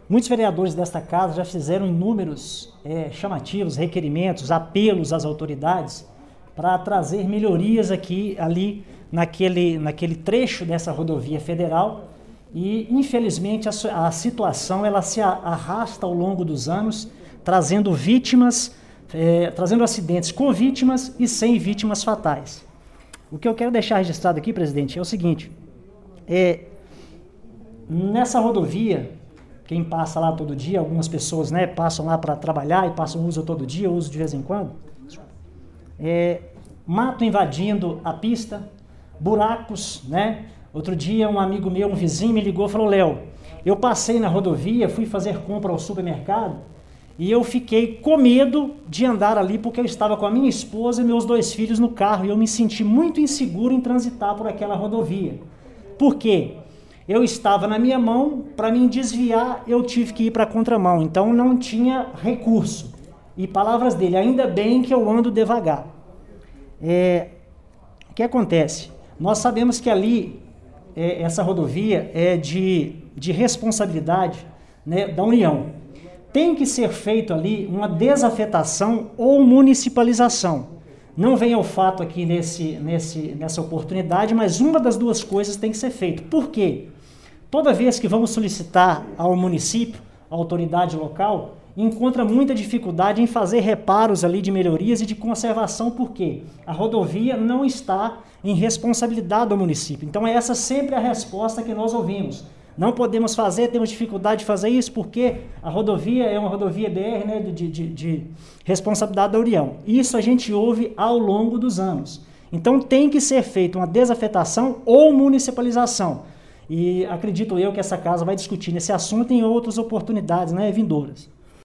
Muitos vereadores desta casa já fizeram inúmeros chamativos, requerimentos, apelos às autoridades para trazer melhorias ali naquele trecho dessa rodovia federal e, infelizmente, a situação ela se arrasta ao longo dos anos, trazendo trazendo acidentes com vítimas e sem vítimas fatais. O que eu quero deixar registrado aqui, presidente, é o seguinte, nessa rodovia, quem passa lá todo dia, algumas pessoas passam lá para trabalhar e usam todo dia, usam de vez em quando, mato invadindo a pista, buracos, Outro dia um amigo meu, um vizinho, me ligou e falou: Léo, eu passei na rodovia, fui fazer compra ao supermercado e eu fiquei com medo de andar ali porque eu estava com a minha esposa e meus 2 filhos no carro e eu me senti muito inseguro em transitar por aquela rodovia. Por quê? Eu estava na minha mão, para me desviar eu tive que ir para a contramão, então não tinha recurso. E palavras dele, ainda bem que eu ando devagar. O que acontece? Nós sabemos que ali, essa rodovia é de responsabilidade da União. Tem que ser feito ali uma desafetação ou municipalização. Não vem ao fato aqui nessa oportunidade, mas uma das duas coisas tem que ser feito. Por quê? Toda vez que vamos solicitar ao município, à autoridade local, encontra muita dificuldade em fazer reparos ali de melhorias e de conservação, porque a rodovia não está em responsabilidade do município. Então essa sempre é a resposta que nós ouvimos. Não podemos fazer, temos dificuldade de fazer isso porque a rodovia é uma rodovia BR de responsabilidade da União. Isso a gente ouve ao longo dos anos. Então tem que ser feita uma desafetação ou municipalização. E acredito eu que essa casa vai discutir nesse assunto em outras oportunidades vindouras.